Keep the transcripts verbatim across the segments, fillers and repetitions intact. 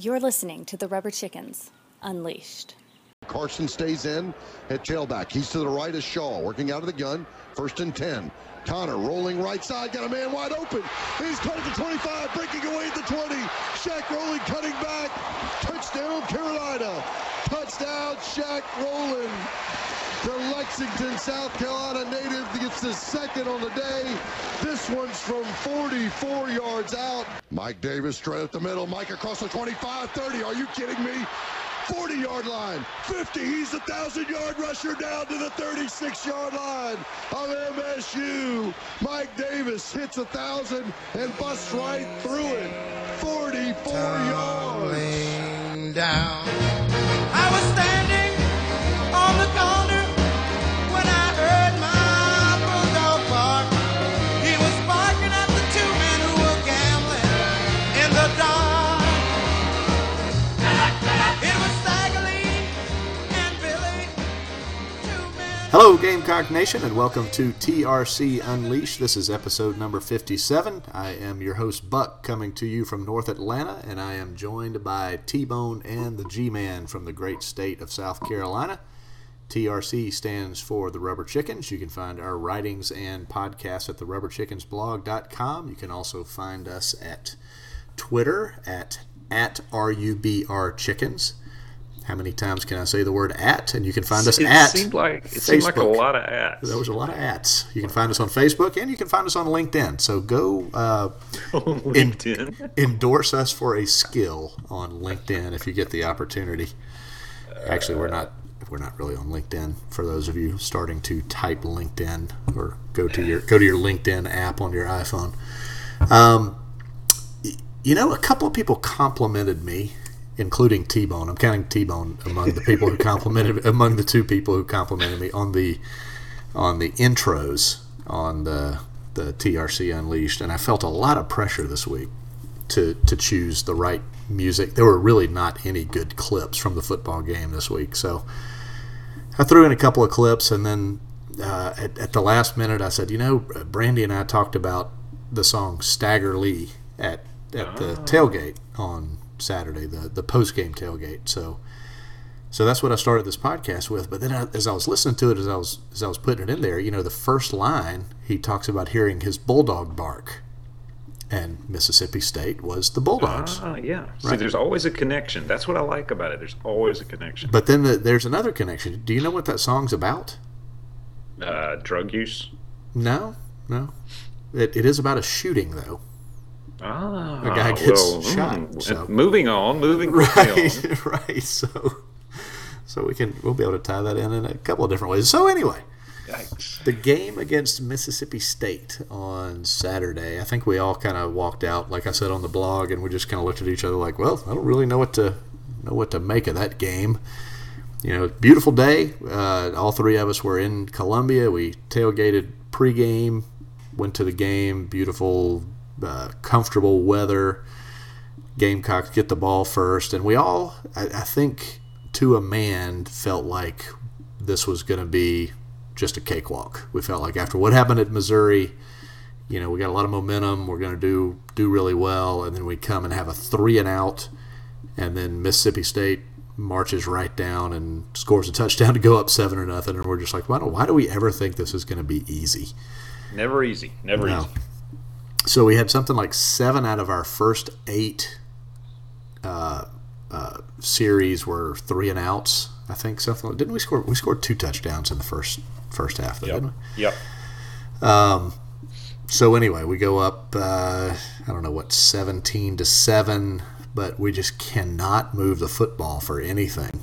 You're listening to the Rubber Chickens Unleashed. Carson stays in at tailback. He's to the right of Shaw, working out of the gun. First and ten. Connor rolling right side, got a man wide open. He's cut at the twenty-five, breaking away at the twenty. Shaq rolling, cutting back. Touchdown, Carolina. Touchdown, Shaq rolling. The Lexington, South Carolina native gets his second on the day. This one's from forty-four yards out. Mike Davis straight up the middle. Mike across the twenty-five, thirty. Are you kidding me? forty-yard line, fifty, he's a thousand-yard rusher down to the thirty-six-yard line of M S U. Mike Davis hits a thousand and busts right through it. forty-four yards. Down. I was standing on the corner when I heard my bulldog bark. He was barking at the two men who were gambling in the dark. Hello, Gamecock Nation, and welcome to T R C Unleashed. This is episode number fifty-seven. I am your host, Buck, coming to you from North Atlanta, and I am joined by T-Bone and the G-Man from the great state of South Carolina. T R C stands for The Rubber Chickens. You can find our writings and podcasts at the rubber chickens blog dot com. You can also find us at Twitter at, at R U B R Chickens. How many times can I say the word at? And you can find us it at seemed like, It Facebook. seemed like a lot of ats. There was a lot of ats. You can find us on Facebook, and you can find us on LinkedIn. So go uh, LinkedIn. En- endorse us for a skill on LinkedIn if you get the opportunity. Actually, we're not we're not really on LinkedIn. For those of you starting to type LinkedIn or go to your go to your LinkedIn app on your iPhone. Um, you know, a couple of people complimented me, including T-Bone. I'm counting T-Bone among the people who complimented among the two people who complimented me on the on the intros on the the T R C Unleashed, and I felt a lot of pressure this week to to choose the right music. There were really not any good clips from the football game this week, so I threw in a couple of clips, and then uh, at, at the last minute I said, you know, Brandy and I talked about the song Stagger Lee at at the Oh. tailgate on Saturday, the the post game tailgate. So, so that's what I started this podcast with. But then, I, as I was listening to it, as I was as I was putting it in there, you know, the first line he talks about hearing his bulldog bark, and Mississippi State was the Bulldogs. Ah, yeah. See, Right. there's always a connection. That's what I like about it. There's always a connection. But then the, there's another connection. Do you know what that song's about? Uh, drug use. No, no. It it is about a shooting though. Ah, A guy gets well, shot, mm, so. Moving on, moving quickly on. Right, right. So, so we can we'll be able to tie that in in a couple of different ways. So anyway, Yikes. the game against Mississippi State on Saturday, I think we all kind of walked out, like I said on the blog, and we just kind of looked at each other like, well, I don't really know what to know what to make of that game. You know, beautiful day. Uh, all three of us were in Columbia. We tailgated pregame, went to the game. Beautiful. Uh, comfortable weather. Gamecocks get the ball first, and we all, I, I think, to a man, felt like this was going to be just a cakewalk. We felt like after what happened at Missouri, you know, we got a lot of momentum. We're going to do do really well, and then we come and have a three and out, and then Mississippi State marches right down and scores a touchdown to go up seven or nothing, and we're just like, why do why do we ever think this is going to be easy? Never easy. Never No. easy. So we had something like seven out of our first eight uh, uh, series were three and outs. I think something. Like, didn't we score? We scored two touchdowns in the first first half, though, Yep. didn't we? Yep. Um, so anyway, we go up. Uh, I don't know what, seventeen to seven, but we just cannot move the football for anything.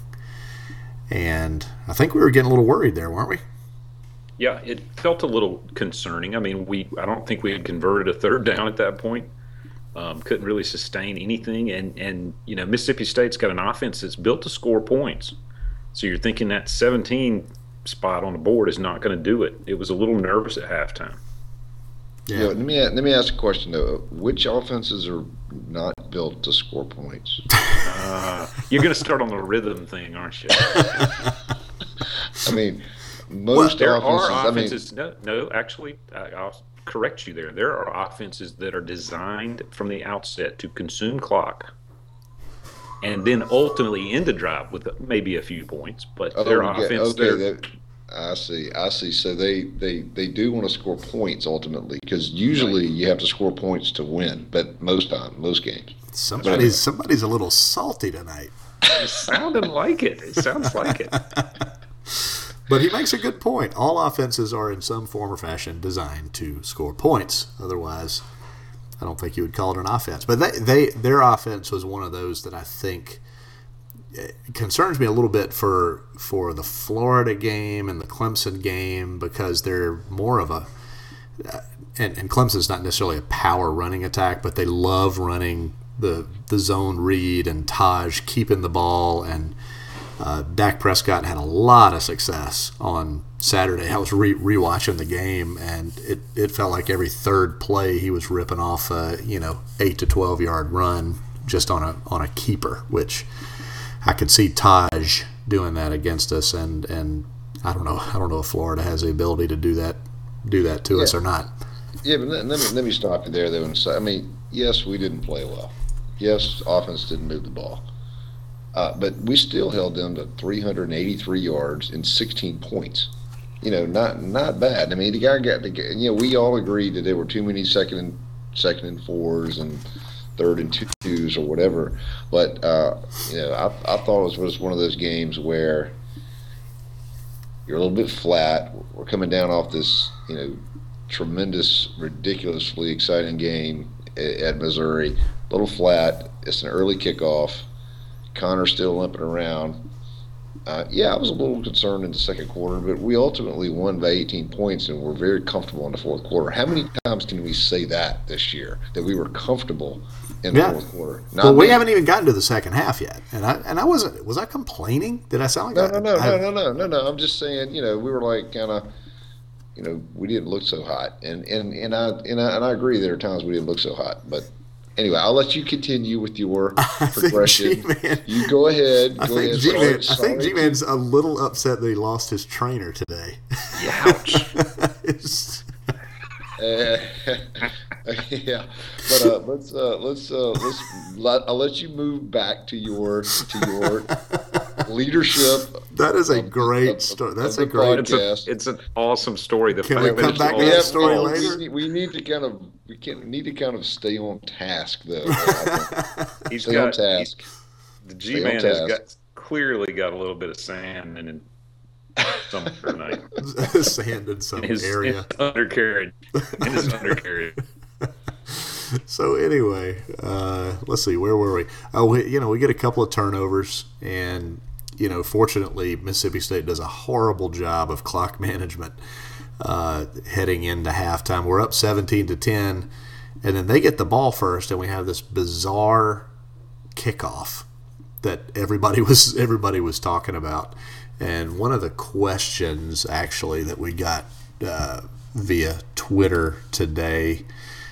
And I think we were getting a little worried there, weren't we? Yeah, it felt a little concerning. I mean, we I don't think we had converted a third down at that point. Um, couldn't really sustain anything, and and you know Mississippi State's got an offense that's built to score points. So you're thinking that seventeen spot on the board is not going to do it. It was a little nervous at halftime. Yeah. You know, let me let me ask a question though. Which offenses are not built to score points? Uh, you're going to start on the rhythm thing, aren't you? I mean, most there offenses. are I mean, offenses. no, no, actually, I, I'll correct you there. There are offenses that are designed from the outset to consume clock. and then ultimately end the drive with maybe a few points. But Oh, their yeah, offense, okay, their, that, I see, I see. So they, they, they do want to score points ultimately, because usually you have to score points to win, but most time, most games. Somebody's somebody's a little salty tonight. it's sounding like it. It sounds like it. But he makes a good point. All offenses are in some form or fashion designed to score points. Otherwise, I don't think you would call it an offense. But they, they their offense was one of those that I think concerns me a little bit for for the Florida game and the Clemson game, because they're more of a and, and Clemson's not necessarily a power running attack, but they love running the the zone read and Taj keeping the ball, and uh, Dak Prescott had a lot of success on Saturday. I was re- rewatching the game, and it, it felt like every third play he was ripping off a you know eight to twelve yard run just on a on a keeper, which I could see Taj doing that against us, and, and I don't know I don't know if Florida has the ability to do that do that to Yeah. us or not. Yeah, but let, let me let me stop you there though and say, I mean, yes, we didn't play well. Yes, offense didn't move the ball, uh, but we still held them to three hundred eighty-three yards and sixteen points. You know, not not bad. I mean, the guy got the you know we all agreed that there were too many second and second and fours and third and twos or whatever. But uh, you know, I I thought it was, was one of those games where you're a little bit flat. We're coming down off this you know tremendous, ridiculously exciting game at, at Missouri. A little flat. It's an early kickoff. Connor's still limping around. Uh, yeah, I was a little concerned in the second quarter, but we ultimately won by eighteen points, and we're very comfortable in the fourth quarter. How many times can we say that this year, that we were comfortable in the Yeah. fourth quarter? Not Well, we me. haven't even gotten to the second half yet, and I and I wasn't was I complaining? Did I sound like No, that? no, no, I, no, no, no, no, no. I'm just saying, you know, we were like kind of, you know, we didn't look so hot, and and and I and I, and I agree there are times we didn't look so hot, but. Anyway, I'll let you continue with your progression. G-Man, You go ahead. I Go think ahead. G-Man, I Sorry- think sorry G-Man's a little upset that he lost his trainer today. Ouch. It's- Uh, yeah, but uh, let's uh, let's uh, let's let, I'll let you move back to your to your leadership. that is a of- great of- story. of That's the a great. It's a, Yes. it's an awesome story. The Can we fact come that back it's to all that story false. later? We need, we need to kind of we can need to kind of stay on task though. I think. He's Stay on got task. the Stay G on man has task. got clearly got a little bit of sand in it somewhere tonight. Sand in some In his, in area. his undercarriage. In his undercarriage. So anyway, uh, let's see, where were we? Oh, we, you know, we get a couple of turnovers, and you know, fortunately, Mississippi State does a horrible job of clock management uh, heading into halftime. We're up seventeen to ten, and then they get the ball first, and we have this bizarre kickoff that everybody was everybody was talking about. And one of the questions actually that we got uh, via Twitter today,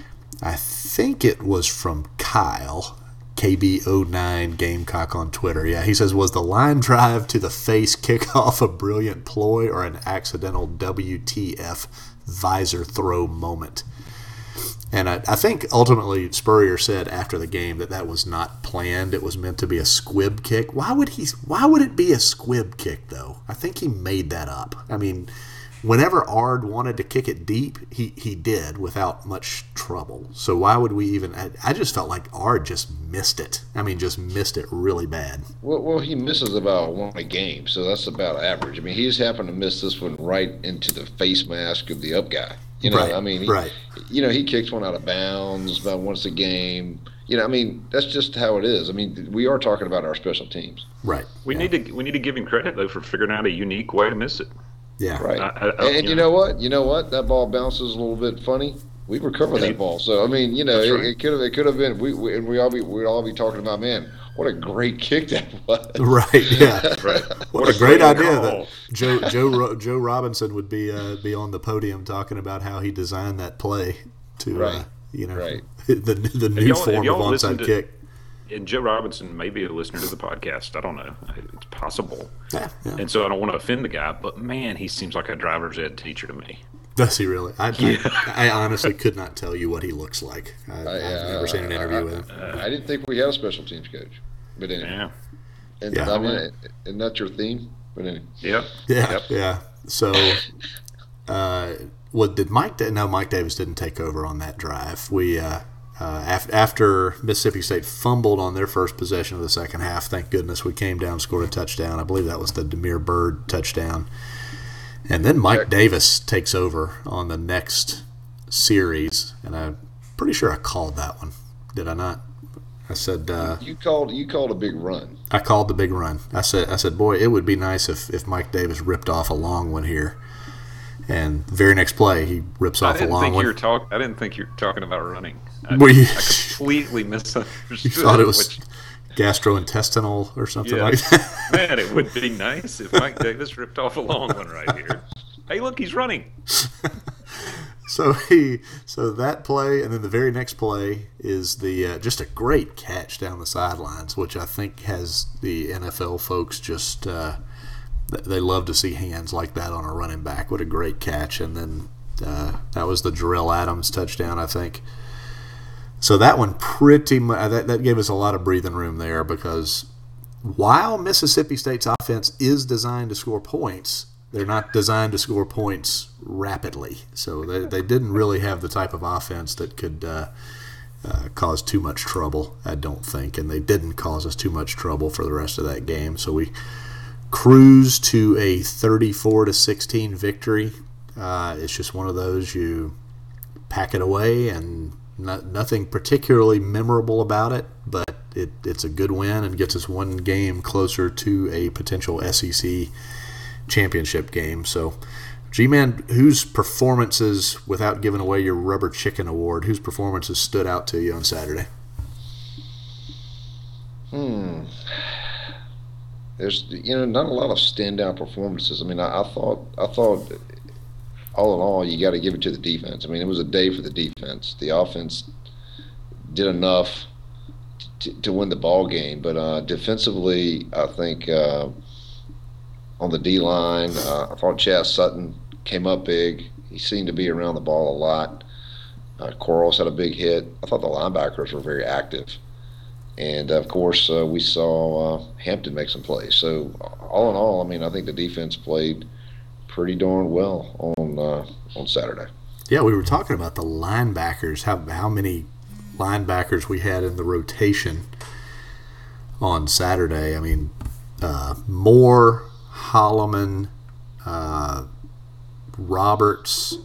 I think it was from Kyle, K B zero nine Gamecock on Twitter. Yeah, he says, was the line drive to the face kickoff a brilliant ploy or an accidental W T F visor throw moment? And I, I think ultimately Spurrier said after the game that that was not planned. It was meant to be a squib kick. Why would he? Why would it be a squib kick though? I think he made that up. I mean, whenever Ard wanted to kick it deep, he, he did without much trouble. So why would we even? I, I just felt like Ard just missed it. I mean, just missed it really bad. Well, well, he misses about one a game, so that's about average. I mean, he's happened to miss this one right into the face mask of the up guy. You know, Right, I mean, he, right. you know, he kicks one out of bounds about once a game. You know, I mean, that's just how it is. I mean, we are talking about our special teams. Right. We yeah. need to we need to give him credit though for figuring out a unique way to miss it. Yeah. Right. I- I- and and you you know. know what? You know what? That ball bounces a little bit funny. We recover that ball. So I mean, you know, That's it, right. it could have it could have been. We, we and we all be we'd all be talking about, man, what a great kick that was. Right. Yeah. Right. What, a great idea call. that Joe Joe Ro- Joe Robinson would be uh, be on the podium talking about how he designed that play to uh, Right. you know Right. the the new y'all- form have of y'all onside listened to- kick. And Joe Robinson may be a listener to the podcast. I don't know. It's possible. Yeah, yeah. And so I don't want to offend the guy, but man, he seems like a driver's ed teacher to me. Does he really? I, I, I honestly could not tell you what he looks like. I, I, I've uh, never seen an interview I, with him. I didn't think we had a special teams coach. But anyway. Yeah. And Yeah. I mean, and that's your theme. But anyway. Yep. Yeah, Yep. yeah. So, uh, what did Mike? Da- no, Mike Davis didn't take over on that drive. We uh, uh, af- after Mississippi State fumbled on their first possession of the second half. Thank goodness we came down, scored a touchdown. I believe that was the Demir Bird touchdown. And then Mike Check. Davis takes over on the next series, and I'm pretty sure I called that one. Did I not? I said uh, You called you called a big run. I called the big run. I said, I said, boy, it would be nice if, if Mike Davis ripped off a long one here. And the very next play, he rips I off a didn't long think one. you were talk. I didn't think you were talking about running. I, Were you- I completely misunderstood. You thought it was which- gastrointestinal or something yeah. like that. Man, it would be nice if Mike Davis ripped off a long one right here. Hey, look, he's running. So he, so that play, and then the very next play is the uh, just a great catch down the sidelines, which I think has the N F L folks just uh, th- they love to see hands like that on a running back. What a great catch! And then uh, that was the Jarrell Adams touchdown, I think. So that one pretty much that, that gave us a lot of breathing room there, because while Mississippi State's offense is designed to score points, they're not designed to score points rapidly. So they, they didn't really have the type of offense that could uh, uh, cause too much trouble, I don't think. And they didn't cause us too much trouble for the rest of that game. So we cruised to a thirty-four to sixteen victory. Uh, it's just one of those, you pack it away, and not, nothing particularly memorable about it, but it, it's a good win and gets us one game closer to a potential S E C championship game. So, G-Man, whose performances, without giving away your Rubber Chicken Award, whose performances stood out to you on Saturday? Hmm. There's, you know, not a lot of standout performances. I mean, I, I thought, I thought, all in all, you got to give it to the defense. I mean, it was a day for the defense. The offense did enough to, to win the ball game, but uh, defensively, I think. Uh, On the D line, uh, I thought Chaz Sutton came up big. He seemed to be around the ball a lot. Uh, Quarles had a big hit. I thought the linebackers were very active, and of course uh, we saw uh, Hampton make some plays. So all in all, I mean, I think the defense played pretty darn well on uh, on Saturday. Yeah, we were talking about the linebackers. How how many linebackers we had in the rotation on Saturday? I mean, uh, Moore, Holloman, uh, Roberts,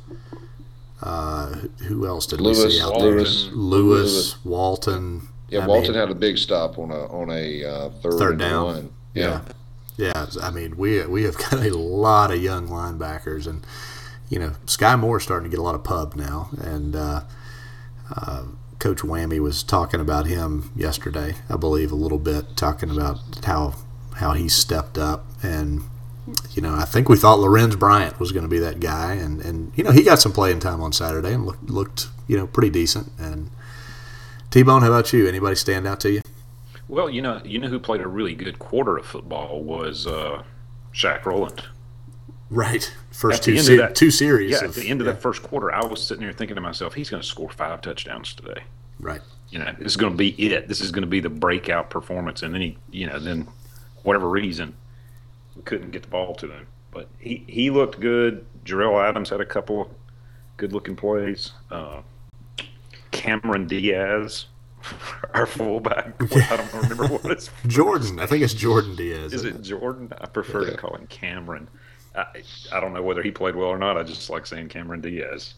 uh, who else did we Lewis, see out Lewis, there? Lewis, Lewis. Walton. Yeah, I Walton mean, had a big stop on a on a uh, third, third and down. one. Yeah. yeah, I mean, we we have got a lot of young linebackers, and you know, Sky Moore's starting to get a lot of pub now, and uh, uh, Coach Whammy was talking about him yesterday, I believe, a little bit, talking about how how he stepped up. And you know, I think we thought Lorenz Bryant was going to be that guy, and, and you know, he got some playing time on Saturday and looked looked you know pretty decent. And T-Bone, how about you? Anybody stand out to you? Well, you know, you know who played a really good quarter of football was uh, Shaq Rowland. Right, first At the two end se- of that- two series. Yeah, at of- the end of yeah. that first quarter, I was sitting there thinking to myself, he's going to score five touchdowns today. Right. You know, this is going to be it. This is going to be the breakout performance. And then he, you know, then whatever reason, we couldn't get the ball to him. But he, he looked good. Jarrell Adams had a couple of good-looking plays. Uh, Cameron Diaz, our fullback. I don't remember what it's. Jordan, I think it's Jordan Diaz. Is isn't it Jordan? I prefer to call him Cameron. I, I don't know whether he played well or not. I just like saying Cameron Diaz.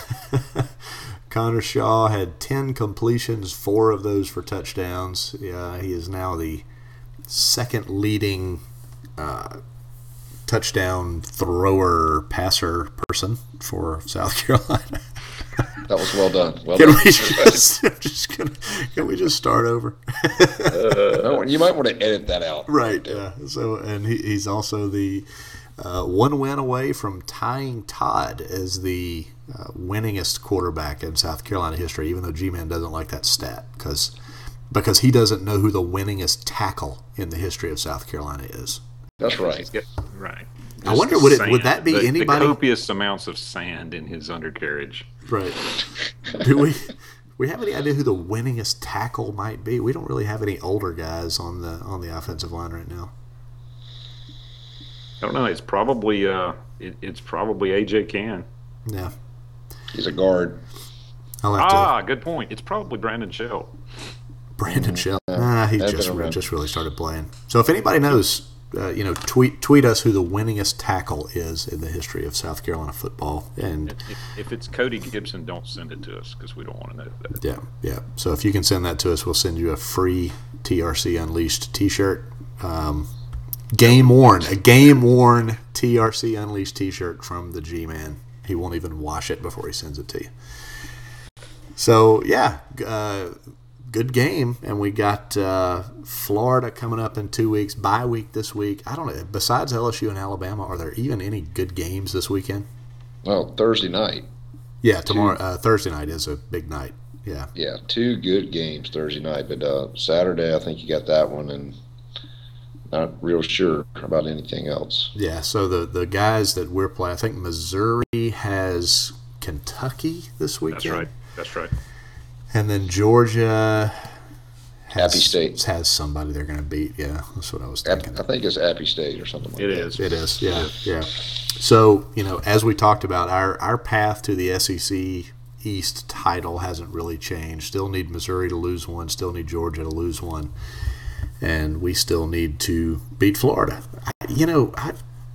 Connor Shaw had ten completions, four of those for touchdowns. Yeah, he is now the second leading uh, touchdown thrower, passer person for South Carolina. That was well done. Well Can done. we just, I'm just gonna, can we just start over? Uh, you might want to edit that out. Right. Yeah. So, and he, he's also the uh, one win away from tying Todd as the uh, winningest quarterback in South Carolina history. Even though G-Man doesn't like that stat, because because he doesn't know who the winningest tackle in the history of South Carolina is. That's right. He's got- right. I Just wonder, the would it- sand, would that be the, anybody- The copious amounts of sand in his undercarriage. Right. Do we we have any idea who the winningest tackle might be? We don't really have any older guys on the on the offensive line right now. I don't know. It's probably uh, it, it's probably A J Cann. Yeah, He's a guard. I'll have Ah, to. good point. It's probably Brandon Shell. Brandon Shell. Nah, he I've just been around. just really started playing. So if anybody knows, uh, you know, tweet tweet us who the winningest tackle is in the history of South Carolina football. And If, if it's Cody Gibson, don't send it to us because we don't want to know that. yeah, yeah. So if you can send that to us, we'll send you a free T R C Unleashed T-shirt. Um, game worn, a game worn T R C Unleashed T-shirt from the G-Man. He won't even wash it before he sends it to you. So yeah, uh, good game, and we got uh, Florida coming up in two weeks. Bye week this week. I don't know. Besides L S U and Alabama, are there even any good games this weekend? Well, Thursday night. Yeah, tomorrow uh, Thursday night is a big night. Yeah, Yeah, two good games Thursday night, but uh, Saturday I think you got that one, and not real sure about anything else. yeah. So the the guys that we're playing, I think Missouri has Kentucky this weekend. That's right. That's right. And then Georgia has, Appy State. has somebody they're going to beat. Yeah, that's what I was App- thinking. I think it's Appy State or something like It that. is. It is, yeah, yeah. So, you know, as we talked about, our, our path to the S E C East title hasn't really changed. Still need Missouri to lose one, still need Georgia to lose one, and we still need to beat Florida. I, you know, I,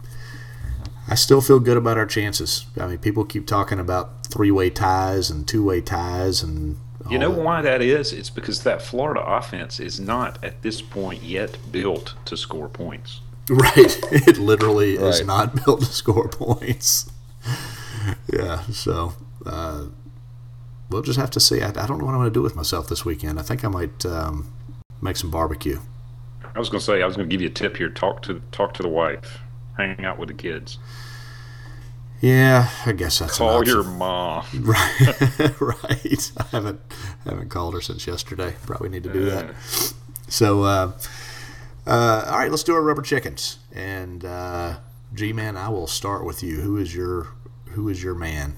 I still feel good about our chances. I mean, people keep talking about three-way ties and two-way ties and You know all that. why that is? It's because that Florida offense is not at this point yet built to score points. Right. It literally is Right. not built to score points. Yeah, so uh, we'll just have to see. I, I don't know what I'm going to do with myself this weekend. I think I might um, make some barbecue. I was going to say I was going to give you a tip here. Talk to talk to the wife. Hang out with the kids. Yeah, I guess that's an Call option. your mom. Right, right. I haven't haven't called her since yesterday. Probably need to do that. So, uh, uh, all right, let's do our rubber chickens. And uh, G-Man, I will start with you. Who is your Who is your man?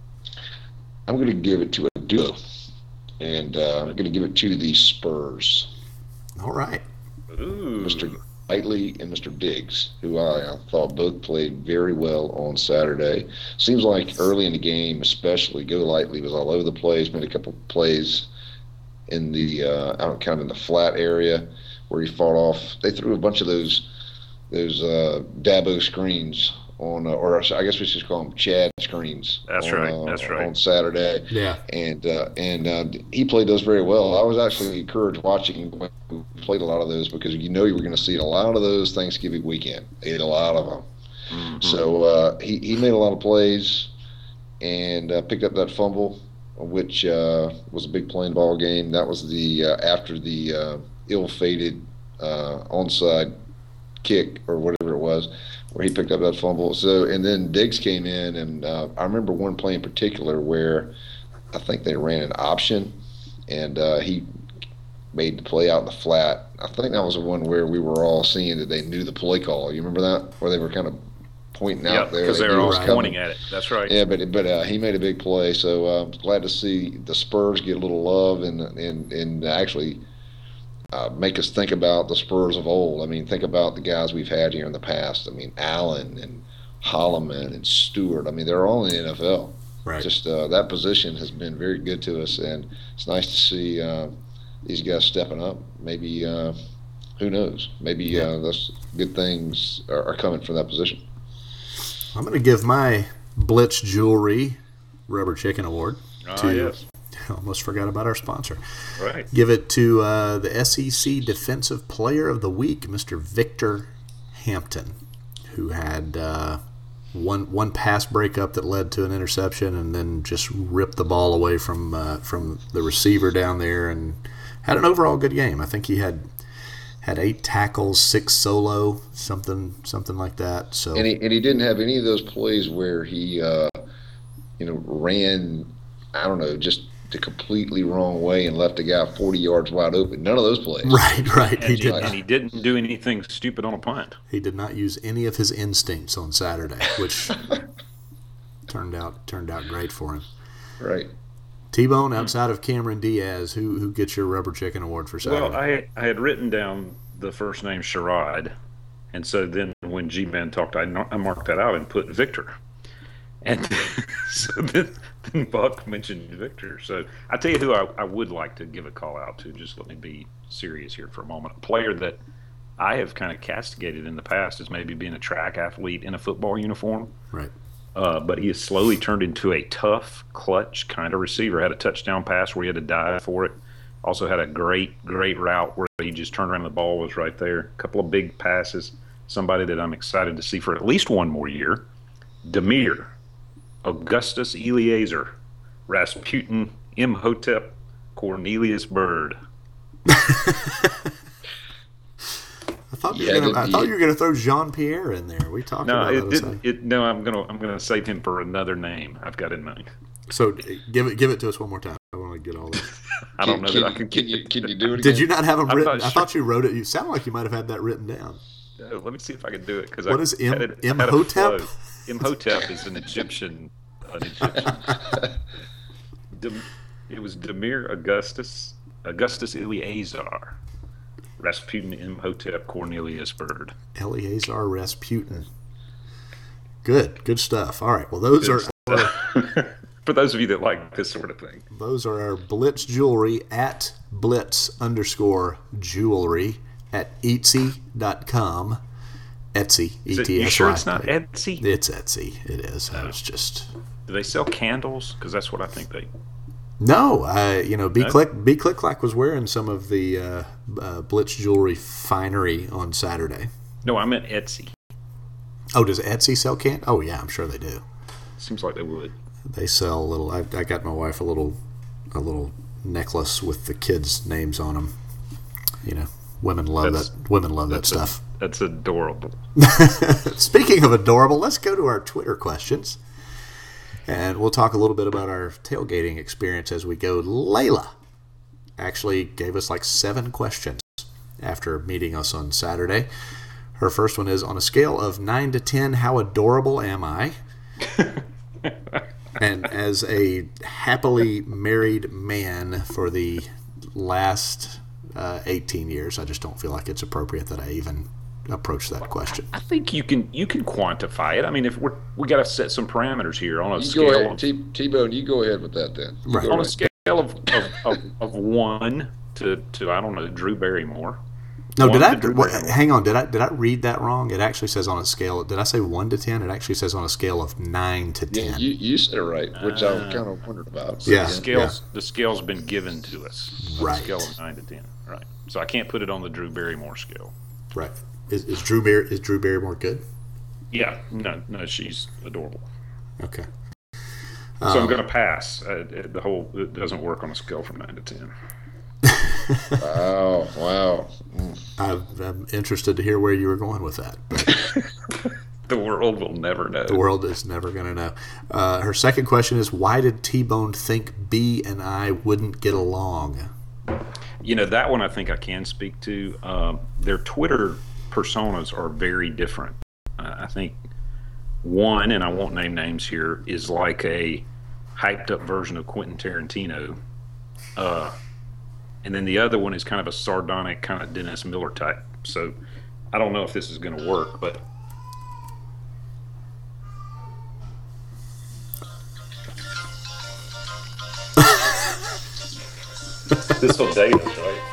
I'm going to give it to a duo, and uh, I'm going to give it to the Spurs, All right. Ooh. Mister Knightley and Mister Diggs, who I, I thought both played very well on Saturday. Seems like early in the game, especially, Golightly was all over the place, made a couple plays in the uh, out kind of in the flat area where he fought off. They threw a bunch of those those uh, Dabo screens on, uh, or I guess we should call them Chad screens. That's on, right, uh, that's right. On Saturday. Yeah. And uh, and uh, he played those very well. I was actually encouraged watching when we played a lot of those because you know you were going to see a lot of those Thanksgiving weekend. They had a lot of them. Mm-hmm. So uh, he he made a lot of plays and uh, picked up that fumble, which uh, was a big playing ball game. That was the uh, after the uh, ill-fated uh, onside kick or whatever it was, where he picked up that fumble. So and then Diggs came in, and uh, I remember one play in particular where I think they ran an option, and uh, he made the play out in the flat. I think that was the one where we were all seeing that they knew the play call. You remember that, where they were kind of pointing Yeah, out there because they were knew it all was pointing coming. at it. That's right. Yeah, but but uh, he made a big play, so uh, I'm glad to see the Spurs get a little love and and and actually uh, make us think about the Spurs of old. I mean, think about the guys we've had here in the past. I mean, Allen and Holloman and Stewart. I mean, they're all in the N F L. Right. Just uh, that position has been very good to us, and it's nice to see uh, these guys stepping up. Maybe uh, who knows? Maybe uh, those good things are, are coming from that position. I'm going to give my Blitz Jewelry Rubber Chicken Award Ah, to. yes. Almost forgot about our sponsor. Right. Give it to uh, the S E C Defensive Player of the Week, Mister Victor Hampton, who had uh, one one pass breakup that led to an interception, and then just ripped the ball away from uh, from the receiver down there, and had an overall good game. I think he had had eight tackles, six solo, something something like that. So And he, and he didn't have any of those plays where he, uh, you know, ran, I don't know, just the completely wrong way and left a guy forty yards wide open. None of those plays. right, right, And he he, did and not, he didn't do anything stupid on a punt. he did not use any of his instincts on Saturday, which turned out turned out great for him. Right. T-Bone, outside of Cameron Diaz, who who gets your Rubber Chicken Award for Saturday? Well, I I had written down the first name Sherrod, and so then when G-Man talked, I, I marked that out and put Victor. And so then, then Buck mentioned Victor. So I tell you who I, I would like to give a call out to. Just let me be serious here for a moment. A player that I have kind of castigated in the past as maybe being a track athlete in a football uniform. Right. Uh, but he has slowly turned into a tough, clutch kind of receiver. Had a touchdown pass where he had to dive for it. Also had a great, great route where he just turned around and the ball was right there. A couple of big passes. Somebody that I'm excited to see for at least one more year. Demir, Augustus Eliezer, Rasputin, Imhotep, Cornelius Bird. I thought you Yeah, were gonna, did- I thought yeah. you were going to throw Jean Pierre in there. We talked No, about it that. a didn't. second. It, no, I'm gonna I'm gonna save him for another name I've got in mind. So give it give it to us one more time. I want to get all this. I don't know can, that I can. Can you can you do it again? Did you not have them I'm written? not I sure. thought you wrote it. You sound like you might have had that written down. Uh, let me see if I can do it because What I is Im- had it- had a Imhotep? flow. Imhotep is an Egyptian. An Egyptian. Dem, it was Demir Augustus Augustus Eleazar, Rasputin, Imhotep, Cornelius Bird. Eleazar Rasputin. Good, good stuff. All right. Well, those are our, For those of you that like this sort of thing. those are our Blitz jewelry at Blitz underscore jewelry at Etsy dot com. Etsy. E Is it, T S Y. you sure it's not Etsy? It's Etsy. It is. I was just. Do they sell candles? Because that's what I think they. No, I you know B No? Click B Click Clack was wearing some of the uh, uh, Blitz jewelry finery on Saturday. No, I meant Etsy. Oh, does Etsy sell can? Oh yeah, I'm sure they do. Seems like they would. They sell a little. I, I got my wife a little a little necklace with the kids' names on them. You know, women love That's- that. Women love that That's a- stuff. that's adorable. Speaking of adorable, let's go to our Twitter questions. And we'll talk a little bit about our tailgating experience as we go. Layla actually gave us like seven questions after meeting us on Saturday. Her first one is, on a scale of nine to ten, how adorable am I? And as a happily married man for the last uh, eighteen years, I just don't feel like it's appropriate that I even approach that question. I think you can you can quantify it. I mean, if we're we got to set some parameters here on a You scale go ahead, of, T T-Bone. You go ahead with that then. You Right. go on a ahead. scale of, of, of, of one to, to I don't know Drew Barrymore. No, One did I? to Drew What, Barrymore. hang on, did I did I read that wrong? It actually says on a scale. Did I say one to ten? It actually says on a scale of nine to Yeah, ten. you, you said it right, which I kind of wondered about. Yeah. The scales the scale's been given to us on Right. a scale of nine to ten. Right. So I can't put it on the Drew Barrymore scale. Right. Is, is Drew Bar- is Drew Barrymore good? Yeah. No. No. She's adorable. Okay. So Um, I'm going to pass. Uh, it- the whole it doesn't work on a scale from nine to ten. Wow, wow. Mm. I've, I'm interested to hear where you were going with that. But The world will never know. the world is never going to know. Uh, her second question is, why did T-Bone think B and I wouldn't get along? You know, that one I think I can speak to. Um, their Twitter personas are very different. Uh, I think one, and I won't name names here, is like a hyped up version of Quentin Tarantino. Uh, and then the other one is kind of a sardonic, kind of Dennis Miller type. So I don't know if this is going to work, but. This will date us, right?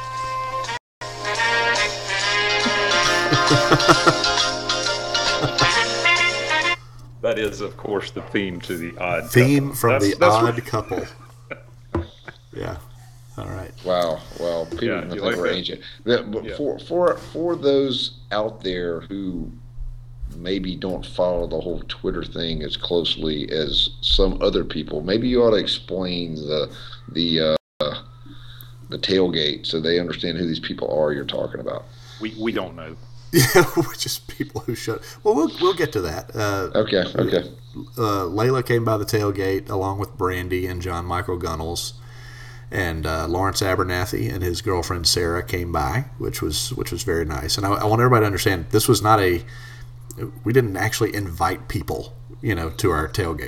That is, of course, the theme to the Odd Theme Couple. from That's- the that's Odd what- Couple. Yeah. All right. Wow, well, people Yeah, don't you think like we're that? ancient. That- But Yeah. for for for those out there who maybe don't follow the whole Twitter thing as closely as some other people, maybe you ought to explain the the uh, the tailgate so they understand who these people are you're talking about. We we don't know. Yeah, we're just people who show. Well, we'll we'll get to that. Uh, Okay, okay. uh, Layla came by the tailgate along with Brandy and John Michael Gunnels, and uh, Lawrence Abernathy and his girlfriend Sarah came by, which was which was very nice. And I, I want everybody to understand this was not a. We didn't actually invite people, you know, to our tailgate. That was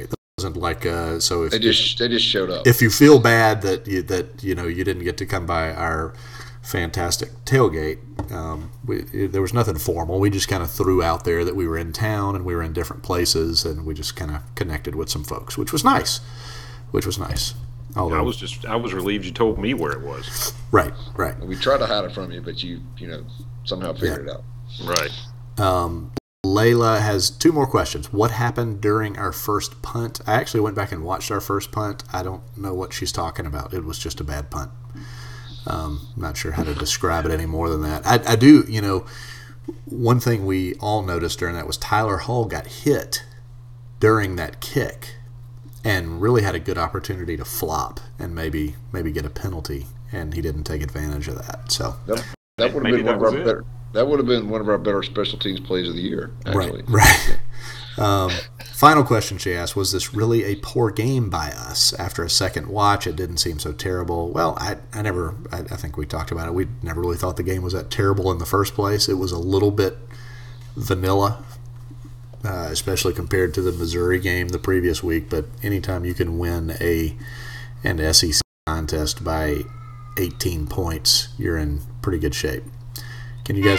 wasn't like uh, so. If, They just they just showed up. if you feel bad that you, that you know you didn't get to come by our fantastic tailgate, um, we, there was nothing formal. We just kind of threw out there that we were in town and we were in different places, and we just kind of connected with some folks, which was nice. Which was nice. Although, I was just I was relieved you told me where it was. right, right. We tried to hide it from you, but you you know somehow figured Yeah. it out. Right. Um, Layla has two more questions. What happened during our first punt? I actually went back and watched our first punt. I don't know what she's talking about. It was just a bad punt. Um, not sure how to describe it any more than that. I, I do, you know, one thing we all noticed during that was Tyler Hall got hit during that kick and really had a good opportunity to flop and maybe maybe get a penalty, and he didn't take advantage of that. So That, that would have Maybe been one that of was our it. better. That would have been one of our better special teams plays of the year. Actually. right, right. Um, final question she asked, was this really a poor game by us? After a second watch, it didn't seem so terrible. Well, I, I never, I, I think we talked about it. We never really thought the game was that terrible in the first place. It was a little bit vanilla, uh, especially compared to the Missouri game the previous week. But anytime you can win a an S E C contest by eighteen points, you're in pretty good shape. Can you guys...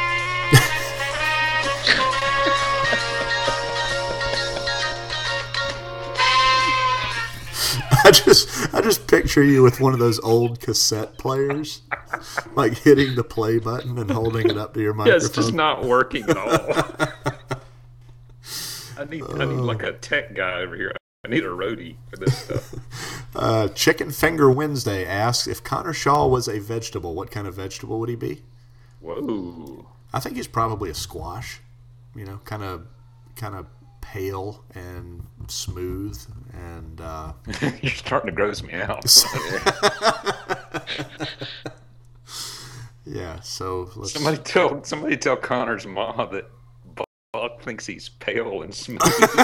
I just I just picture you with one of those old cassette players, like hitting the play button and holding it up to your Yeah, microphone. it's just not working at all. I need I need like a tech guy over here. I need a roadie for this stuff. Uh, Chicken Finger Wednesday asks, if Connor Shaw was a vegetable, what kind of vegetable would he be? Whoa. I think he's probably a squash. You know, kind of kind of pale and smooth and uh, You're starting to gross me out. yeah. So let's Somebody tell somebody tell Connor's mom that Buck thinks he's pale and smooth.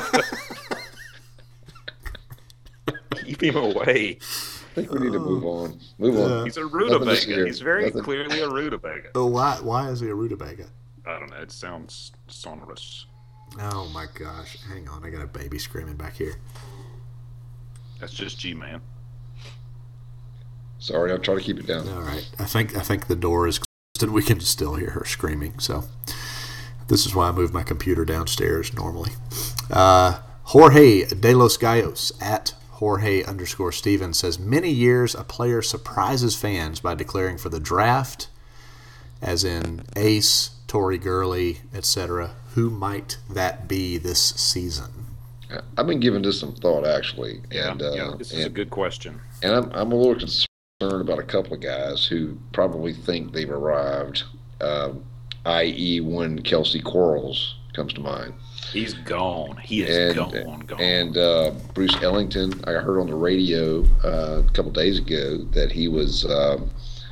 Keep him away. I think we need to move on. Move on. He's a Nothing to see rutabaga. here. He's very Nothing- clearly a rutabaga. Oh, why why is he a rutabaga? I don't know. It sounds sonorous. Oh my gosh! Hang on, I got a baby screaming back here. That's just G-Man. Sorry, I'll try to keep it down. All right, I think I think the door is closed and we can still hear her screaming. So this is why I move my computer downstairs normally. Uh, Jorge de los Gallos at Jorge underscore Steven says, many years a player surprises fans by declaring for the draft, as in Ace, Tory Gurley, et cetera. Who might that be this season? I've been giving this some thought actually, Yeah, and uh, yeah. This is and, a good question. and I'm I'm a little concerned about a couple of guys who probably think they've arrived. Um, that is, one Kelsey Quarles comes to mind. He's gone. He is and gone. Gone. and uh, Bruce Ellington. I heard on the radio uh, a couple days ago that he was. Um,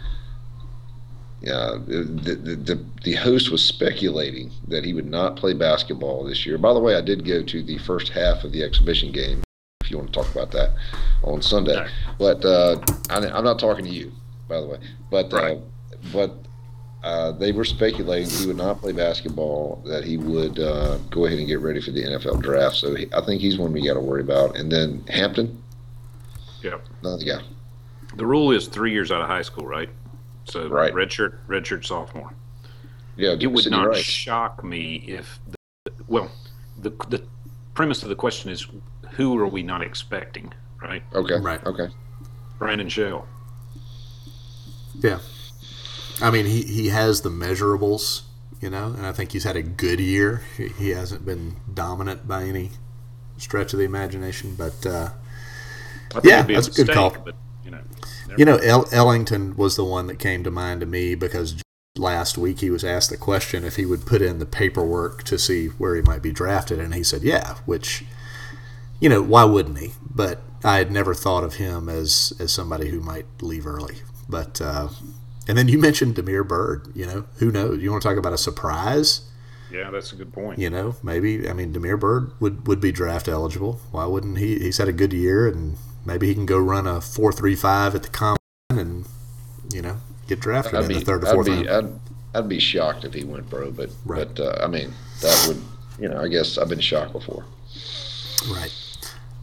yeah, the, the the the host was speculating that he would not play basketball this year. By the way, I did go to the first half of the exhibition game. If you want to talk about that on Sunday, No. but uh, I, I'm not talking to you, by the way. But Right. uh, but. Uh, they were speculating he would not play basketball, that he would uh, go ahead and get ready for the N F L draft. So he, I think he's one we got to worry about. And then Hampton, Yep. another guy. The rule is three years out of high school, right? So Right. redshirt, redshirt sophomore. Yeah, It would Sidney not Rice. shock me if, the, well, the the premise of the question is, who are we not expecting, right? Okay. Right. Okay. Brandon Shell. Yeah. I mean, he, he has the measurables, you know, and I think he's had a good year. He, he hasn't been dominant by any stretch of the imagination, but, uh, I think Yeah, it'd be that's a good mistake, call. But, you know, you know, El- Ellington was the one that came to mind to me because last week he was asked the question if he would put in the paperwork to see where he might be drafted, and he said, yeah, which, you know, why wouldn't he? But I had never thought of him as, as somebody who might leave early. But, uh, and then you mentioned Demir Bird, you know, who knows? You want to talk about a surprise? yeah, that's a good point. You know, maybe, I mean, Demir Bird would, would be draft eligible. Why wouldn't he? He's had a good year, and maybe he can go run a four three five at the combine and, you know, get drafted I'd in be, the third or I'd fourth be, round. I'd, I'd be shocked if he went pro, but, Right. but uh, I mean, that would, you know, I guess I've been shocked before. Right.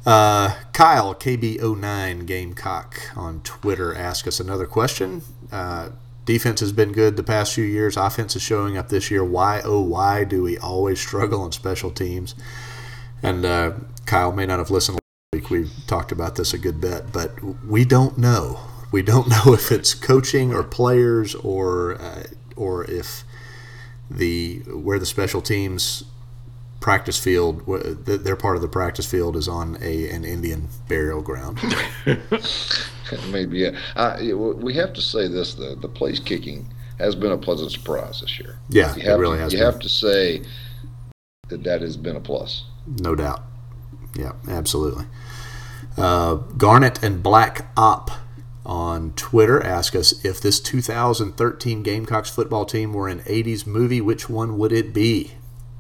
Uh, Kyle, K B oh nine Gamecock on Twitter, asked us another question. Uh, defense has been good the past few years. Offense is showing up this year. Why, oh, why do we always struggle on special teams? And uh, Kyle may not have listened last week. We've talked about this a good bit, but we don't know. We don't know if it's coaching or players or uh, or if the where the special teams practice field, their part of the practice field is on a an Indian burial ground. Maybe, yeah. I, we have to say this, though. The place kicking has been a pleasant surprise this year. Yeah, you have it really to, has You been. have to say that that has been a plus. No doubt. Yeah, absolutely. Uh, Garnet and Black Op on Twitter ask us, if this two thousand thirteen Gamecocks football team were an eighties movie, which one would it be?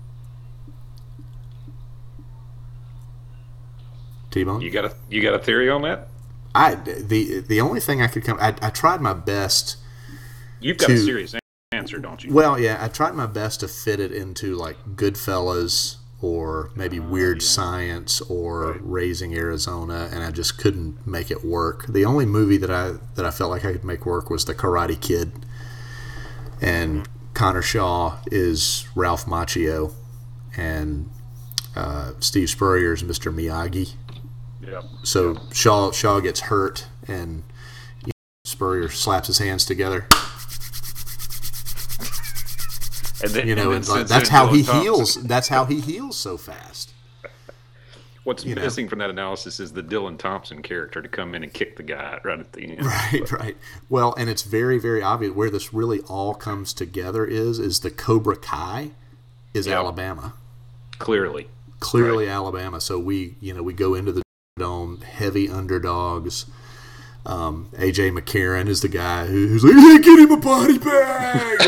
T-Bone? You got a you got a theory on that? I the the only thing I could come I, I tried my best. You've got to, a serious answer, don't you? Well, yeah, I tried my best to fit it into like Goodfellas or maybe uh, Weird yeah. Science or right. Raising Arizona, and I just couldn't make it work. The only movie that I that I felt like I could make work was The Karate Kid, and mm-hmm. Connor Shaw is Ralph Macchio, and uh, Steve Spurrier is Mister Miyagi. Yeah. So yeah. Shaw Shaw gets hurt, and you know, Spurrier slaps his hands together. And then, you know, and and like, that's how he Thompson. heals. That's how he heals so fast. What's you missing know. from that analysis is the Dylan Thompson character to come in and kick the guy right at the end. Right, but. right. Well, and it's very, very obvious where this really all comes together is is the Cobra Kai is yep. Alabama. Clearly. Clearly right. Alabama. So we, you know, we go into the Dome, heavy underdogs. Um, A J McCarron is the guy who, who's like, hey, get him a body bag!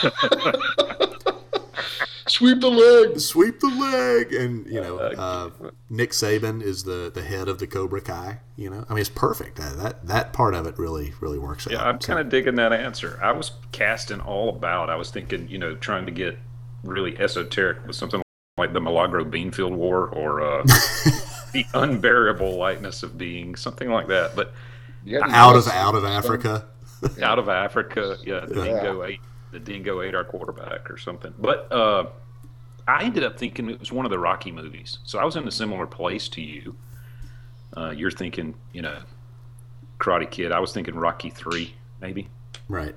Sweep the leg! Sweep the leg! And, you know, uh, Nick Saban is the, the head of the Cobra Kai, you know? I mean, it's perfect. Uh, that that part of it really, really works yeah, out. Yeah, I'm kind of digging that answer. I was casting all about. I was thinking, you know, trying to get really esoteric with something like the Milagro Beanfield War or uh, the unbearable lightness of being, something like that. But out of out of Africa, out of Africa, yeah. The yeah. dingo ate the dingo ate our quarterback or something. But uh, I ended up thinking it was one of the Rocky movies. So I was in a similar place to you. Uh, you're thinking, you know, Karate Kid. I was thinking Rocky three, maybe. Right.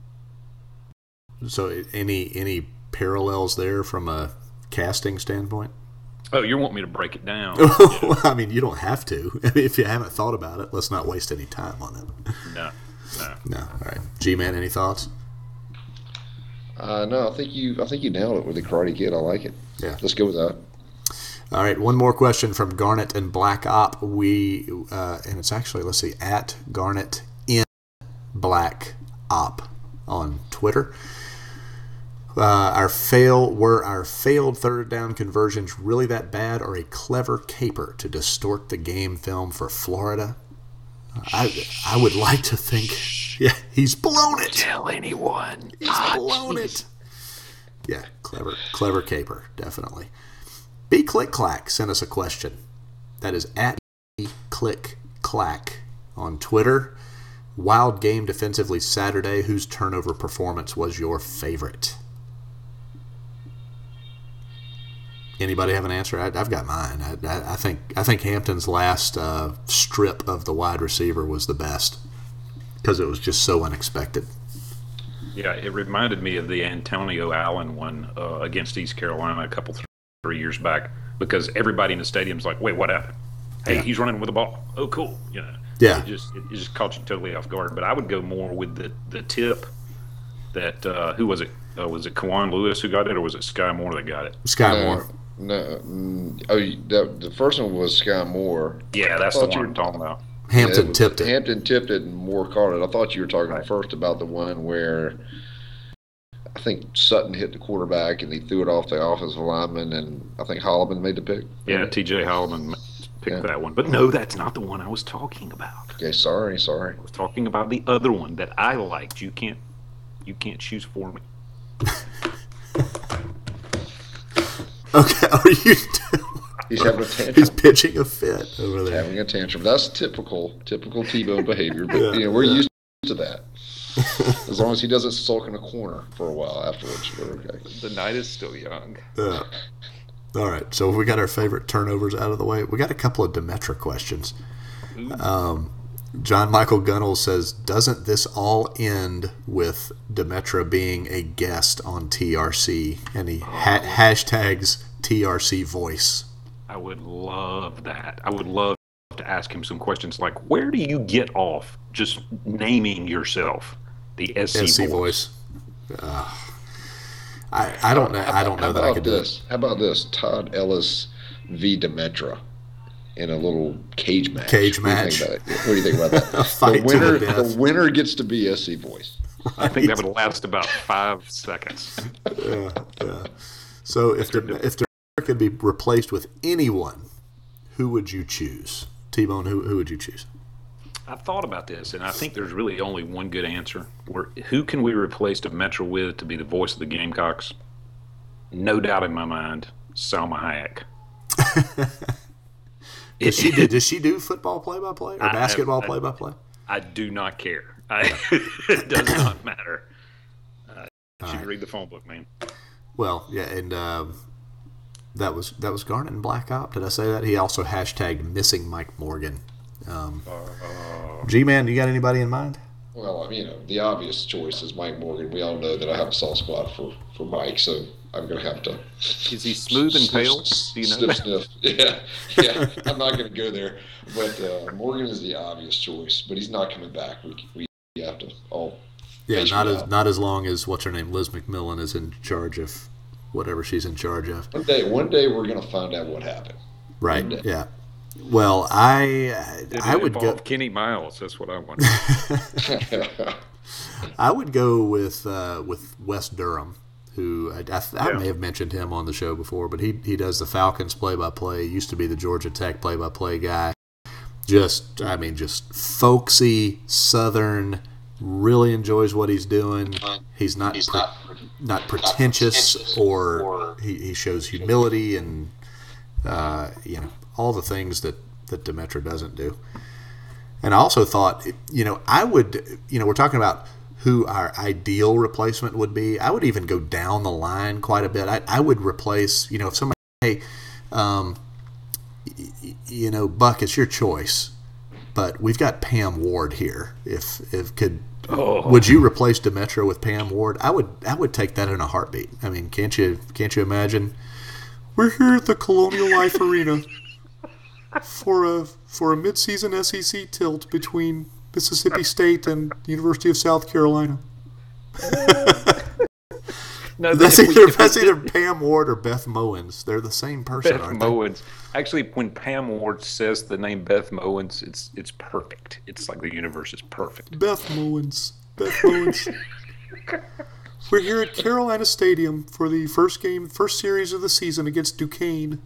So any any parallels there from a casting standpoint? Oh, you want me to break it down? Well, I mean, you don't have to. If you haven't thought about it, let's not waste any time on it. No, no, no. All right, G-Man, any thoughts? Uh, no, I think you. I think you nailed it with the Karate Kid. I like it. Yeah, let's go with that. All right, one more question from Garnet and Black Op. We uh, and it's actually let's see at Garnet in Black Op on Twitter. Uh, our fail were our failed third down conversions really that bad, or a clever caper to distort the game film for Florida? I I would like to think, yeah, he's blown it. Tell anyone. He's blown it. Yeah, clever clever caper, definitely. B Click Clack sent us a question. That is at B Click Clack on Twitter. Wild game defensively Saturday. Whose turnover performance was your favorite? Anybody have an answer? I, I've got mine. I, I, I think I think Hampton's last uh, strip of the wide receiver was the best because it was just so unexpected. Yeah, it reminded me of the Antonio Allen one uh, against East Carolina a couple th- three years back because everybody in the stadium's like, "Wait, what happened? Hey, yeah. he's running with the ball. Oh, cool." You know, yeah. It just it just caught you totally off guard. But I would go more with the the tip that uh, who was it? Uh, was it Kawan Lewis who got it, or was it Sky Moore that got it? Sky no, Moore. No, mm, oh, the, the first one was Sky Moore. Yeah, that's the one I'm talking about. Hampton yeah, it tipped it. Hampton tipped it, and Moore caught it. I thought you were talking right. first about the one where I think Sutton hit the quarterback and he threw it off the offensive lineman, and I think Holloman made the pick. Yeah, T J Holloman picked yeah. that one. But no, that's not the one I was talking about. Okay, sorry, sorry. I was talking about the other one that I liked. You can't, you can't choose for me. Okay, are you? He's having a tantrum. He's pitching a fit over there. Having a tantrum. That's typical, typical T-Bone behavior. But Yeah, you know, we're yeah. used to that. As long as he doesn't sulk in a corner for a while afterwards, we're okay. The night is still young. Yeah. All right, so we got our favorite turnovers out of the way. We got a couple of Demetra questions. Um, John Michael Gunnell says, doesn't this all end with Demetra being a guest on T R C? And he ha- hashtags T R C voice. I would love that. I would love to ask him some questions like, where do you get off just naming yourself the S C, S C voice? voice. Uh, I, I don't know. I don't know How that I about could do this? How about this? Todd Ellis v. Demetra in a little cage match. Cage What do you match. think about it? What do you think about that? A fight the to the winner, death. the winner gets to be S C voice. I think that would last about five seconds. Yeah, yeah. So if the if the could be replaced with anyone, who would you choose? T-Bone, who who would you choose? I've thought about this, and I think there's really only one good answer. Where, who can we replace Demetra with to be the voice of the Gamecocks? No doubt in my mind, Salma Hayek. Does she do, does she do football play-by-play or I- basketball I- play-by-play? I do not care. I, it does not matter. Uh, she can read the phone book, man. Well, yeah, and um, that was that was Garnet and Black Op. Did I say that? He also hashtagged missing Mike Morgan. Um, G-Man, you got anybody in mind? Well, I mean, you know, the obvious choice is Mike Morgan. We all know that I have a soft spot for, for Mike, so I'm going to have to. Is he smooth and pale? Do you know Sniff, that? sniff. Yeah, yeah. I'm not going to go there. But uh, Morgan is the obvious choice, but he's not coming back. We, we have to all. Yeah, face not it as out. not as long as what's her name, Liz McMillan, is in charge of whatever she's in charge of. One day, one day we're going to find out what happened. Right. One day. Yeah. Well, I Did I it would go. involve Kenny Miles? That's what I want. I would go with uh, with Wes Durham, who I, I, I Yeah. may have mentioned him on the show before, but he he does the Falcons play by play. Used to be the Georgia Tech play by play guy. Just I mean, just folksy Southern. Really enjoys what he's doing. He's not pre- not pretentious, or he, he shows humility and uh, you know all the things that that Demetra doesn't do. And I also thought, you know, I would, you know, we're talking about who our ideal replacement would be. I would even go down the line quite a bit. I, I would replace, you know, if somebody, hey, um, y- you know, Buck, it's your choice, but we've got Pam Ward here. If if could, Oh. would you replace Demetra with Pam Ward? I would. I would take that in a heartbeat. I mean, can't you? Can't you imagine? We're here at the Colonial Life Arena for a for a midseason S E C tilt between Mississippi State and the University of South Carolina. No, That's if we- either if we that's either did- Pam Ward or Beth Mowens. They're the same person, Beth aren't they? Mowens. Actually, when Pam Ward says the name Beth Mowens, it's it's perfect. It's like the universe is perfect. Beth Mowens. Beth Mowens. We're here at Carolina Stadium for the first game, first series of the season against Duquesne.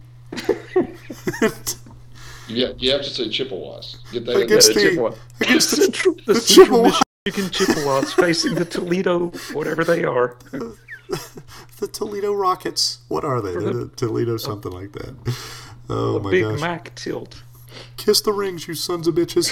Yeah, you have to say Chippewas. Get that in Against there. the, Chippewa. against the, The, the Central Chippewa, Michigan Chippewas facing the Toledo, whatever they are. the Toledo Rockets. What are they? They're the Toledo something like that. Oh my Big gosh. Mac tilt. Kiss the rings, you sons of bitches.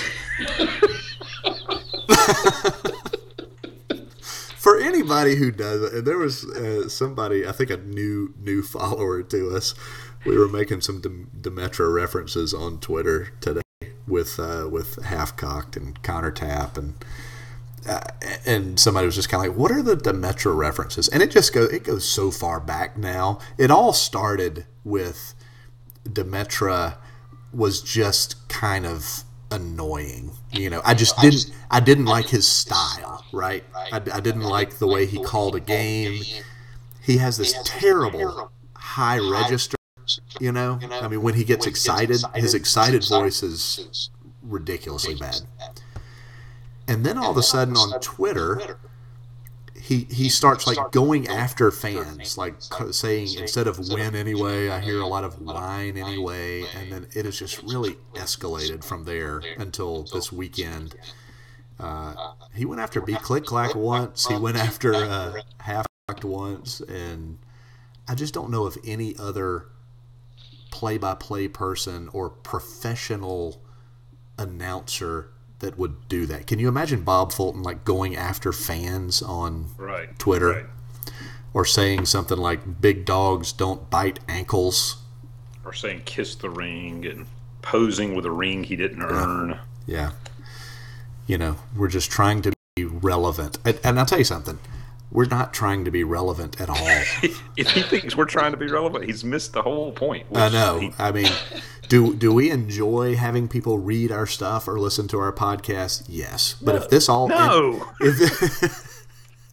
For anybody who does it, there was uh, somebody, I think a new new follower to us. We were making some Dem- Demetra references on Twitter today with uh, with Half Cocked and Connor Tapp, and uh, and somebody was just kind of like, "What are the Demetra references?" And it just goes it goes so far back now. It all started with Demetra was just kind of annoying. You know, I just didn't I didn't like his style, right? I, I didn't like the way he called a game. He has this terrible high register, you know? I mean, when he gets excited, his excited voice is ridiculously bad. And then all of a sudden on Twitter, he he starts like going after fans, like saying instead of win anyway, I hear a lot of whine anyway, and then it has just really escalated from there until this weekend. Uh, he went after B Click Clack once, he went after uh, Half Cocked once, and I just don't know if any other play-by-play person or professional announcer that would do that. Can you imagine Bob Fulton like going after fans on right, Twitter right. or saying something like "big dogs don't bite ankles," or saying "kiss the ring" and posing with a ring he didn't earn? Yeah, you know, we're just trying to be relevant, and, and I'll tell you something. We're not trying to be relevant at all. If he thinks we're trying to be relevant, he's missed the whole point. I know. He, I mean, do do we enjoy having people read our stuff or listen to our podcast? Yes. But no, if this all no, if,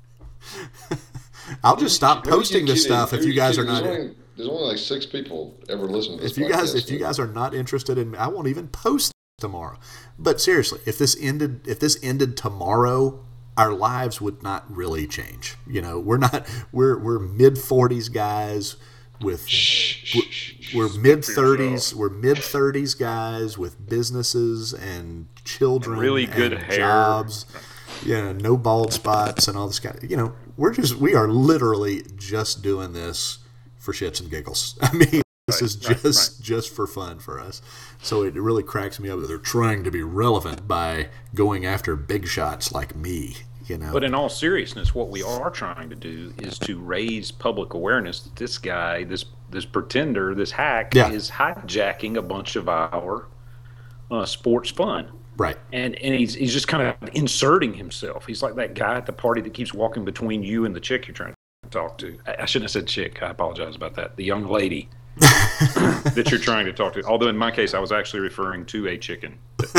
I'll just stop posting this stuff if you guys are not. There's only, there's only like six people ever listen to this. If you guys, if you guys are not interested in, I won't even post tomorrow. But seriously, if this ended, if this ended tomorrow, our lives would not really change. You know, we're not we're we're mid forties guys with we're, we're mid thirties we're mid thirties guys with businesses and children, and really good and hair, jobs, you know, no bald spots and all this kind of, you know, we're just we are literally just doing this for shits and giggles. I mean, this right, is right, just right. just for fun for us. So it really cracks me up that they're trying to be relevant by going after big shots like me. You know. But in all seriousness, what we are trying to do is to raise public awareness that this guy, this this pretender, this hack, yeah. is hijacking a bunch of our uh, sports fun. Right. And and he's he's just kind of inserting himself. He's like that guy at the party that keeps walking between you and the chick you're trying to talk to. I, I shouldn't have said chick. I apologize about that. The young lady that you're trying to talk to. Although in my case, I was actually referring to a chicken.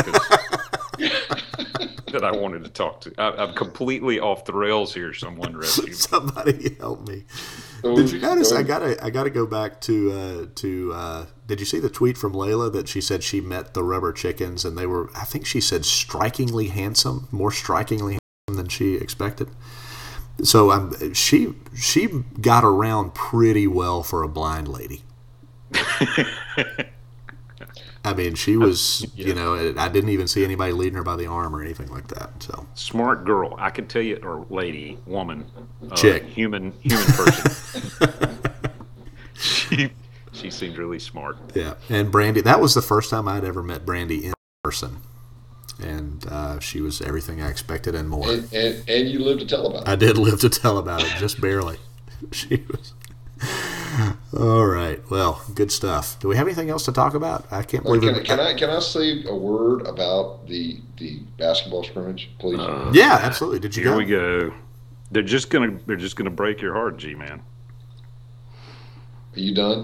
That I wanted to talk to. I, I'm completely off the rails here. Someone rescue me. Somebody help me. Did you notice? I gotta, I gotta go back to, uh, to. Uh, did you see the tweet from Layla that she said she met the rubber chickens and they were? I think she said strikingly handsome, more strikingly handsome than she expected. So um, she she got around pretty well for a blind lady. I mean, she was, yeah. you know, I didn't even see anybody leading her by the arm or anything like that. So smart girl, I can tell you, or lady, woman, uh, chick, human, human person. she she seemed really smart. Yeah, and Brandy, that was the first time I'd ever met Brandy in person, and uh, she was everything I expected and more. And, and, and you lived to tell about it. I did live to tell about it, just barely. She was. All right. Well, good stuff. Do we have anything else to talk about? I can't believe can, it. Can I can I say a word about the the basketball scrimmage, please? Uh, yeah, absolutely. Did you here go? we go. They're just gonna they're just gonna break your heart, G-Man. Are you done?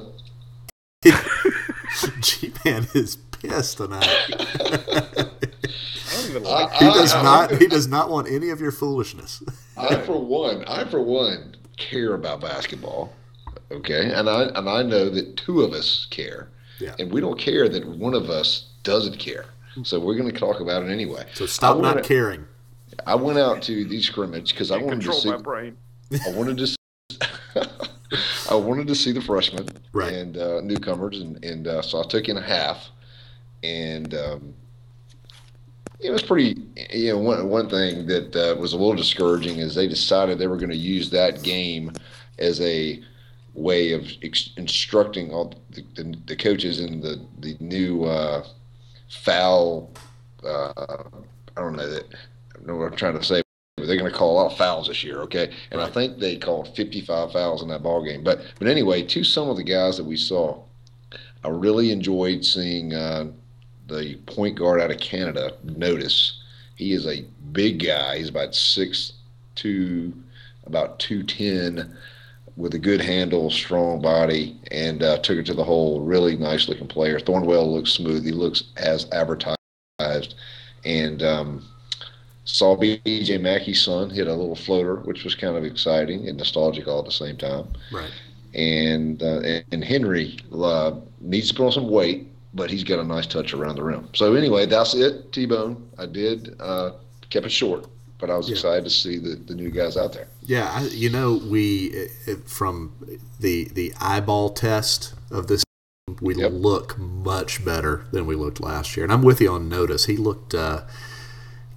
G-Man is pissed tonight. I don't even like I, he I, does I, not. I, He does not want any of your foolishness. I for one, I for one care about basketball. Okay, and I and I know that two of us care, yeah. and we don't care that one of us doesn't care. So we're going to talk about it anyway. So stop not out, caring. I went out to the scrimmage because I wanted to see. my brain. I wanted to. See, I wanted to see the freshmen right. and uh, newcomers, and and uh, so I took in a half, and um, it was pretty. You know, one one thing that uh, was a little discouraging is they decided they were going to use that game as a way of ex- instructing all the, the, the coaches in the the new uh, foul. Uh, I don't know that. I don't know what I'm trying to say. But they're going to call out fouls this year, okay? And right. I think they called fifty-five fouls in that ball game. But but anyway, to some of the guys that we saw, I really enjoyed seeing uh, the point guard out of Canada, Notice. He is a big guy. He's about six two, about two ten. With a good handle, strong body, and uh, took it to the hole. Really nice looking player. Thornwell looks smooth. He looks as advertised. And um, saw B J Mackey's son hit a little floater, which was kind of exciting and nostalgic all at the same time. Right. And uh, and Henry uh, needs to put on some weight, but he's got a nice touch around the rim. So anyway, that's it, T-Bone. I did uh, kept it short. But I was yeah. excited to see the, the new guys out there. Yeah, I, you know, we it, from the the eyeball test of this, we yep. look much better than we looked last year. And I'm with you on Notice. He looked uh,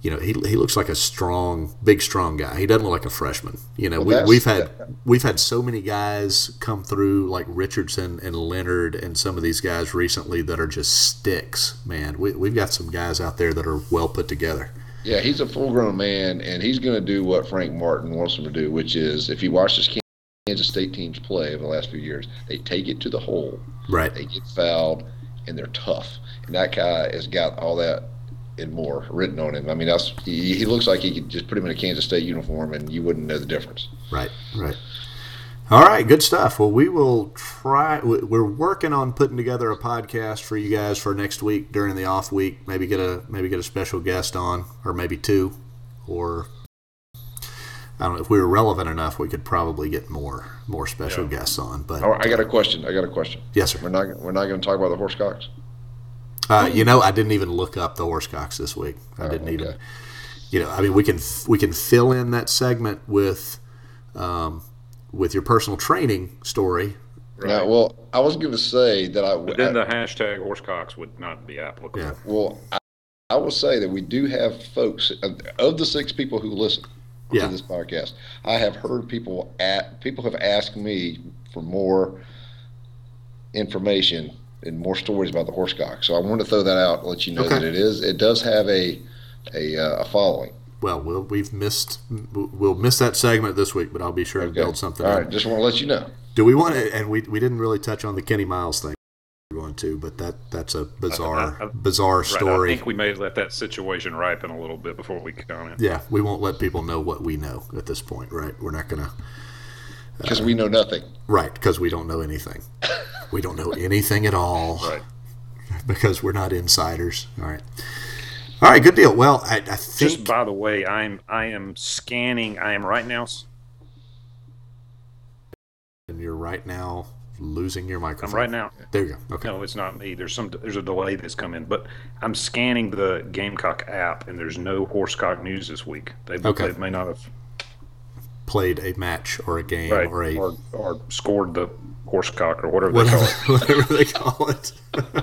you know, he he looks like a strong, big, strong guy. He doesn't look like a freshman. You know, Well, we, we've that's- had we've had so many guys come through like Richardson and Leonard and some of these guys recently that are just sticks. Man, we we've got some guys out there that are well put together. Yeah, he's a full-grown man, and he's going to do what Frank Martin wants him to do, which is, if you watch this Kansas State teams play over the last few years, they take it to the hole. Right. They get fouled, and they're tough. And that guy has got all that and more written on him. I mean, that's he, he looks like he could just put him in a Kansas State uniform, and you wouldn't know the difference. Right, right. All right, good stuff. Well, we will try. We're working on putting together a podcast for you guys for next week during the off week. Maybe get a maybe get a special guest on, or maybe two, or I don't know if we were relevant enough. We could probably get more more special Yeah. guests on. But All right, I got a question. I got a question. yes, sir. We're not we're not going to talk about the horse cocks. Uh, you know, I didn't even look up the horse cocks this week. I Oh, didn't okay. even. You know, I mean, we can we can fill in that segment with, um, with your personal training story. Now, well, I was going to say that I. But then the hashtag horsecocks would not be applicable. Yeah. Well, I, I will say that we do have folks of, of the six people who listen Yeah. to this podcast. I have heard people at people have asked me for more information and more stories about the horsecock. So I want to throw that out and let you know Okay. that it is it does have a a, uh, a following. Well, we'll we've missed we'll miss that segment this week, but I'll be sure to Okay. build something. All up. right, just want to let you know. Do we want to? And we we didn't really touch on the Kenny Miles thing. We're going to, but that that's a bizarre I- I- bizarre Right, story. I think we may let that situation ripen a little bit before we comment. Yeah, we won't let people know what we know at this point, right? We're not gonna. Because we know nothing. Right, because we don't know anything. We don't know anything at all. Right. Because we're not insiders. All right. All right, good deal. Well, I, I Just think by the way, I'm I am scanning. I am right now. s- and you're right now losing your microphone. I'm right now. There you go. Okay. No, it's not me. There's some. There's a delay that's come in, but I'm scanning the Gamecock app, and there's no horsecock news this week. They, Okay. they may not have Played a match or a game right, or a or, or scored the horsecock or whatever they call whatever, it. whatever they call it.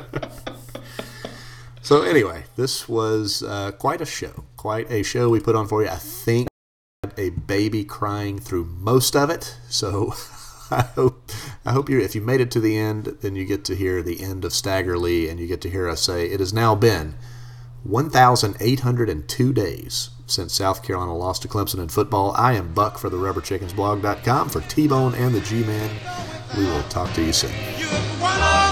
So anyway, this was uh, quite a show. Quite a show we put on for you. I think I had a baby crying through most of it. So I hope I hope you if you made it to the end, then you get to hear the end of Stagger Lee, and you get to hear us say it has now been one thousand eight hundred two days since South Carolina lost to Clemson in football. I am Buck for the rubber chickens blog dot com. For T-Bone and the G-Man, we will talk to you soon. You wanna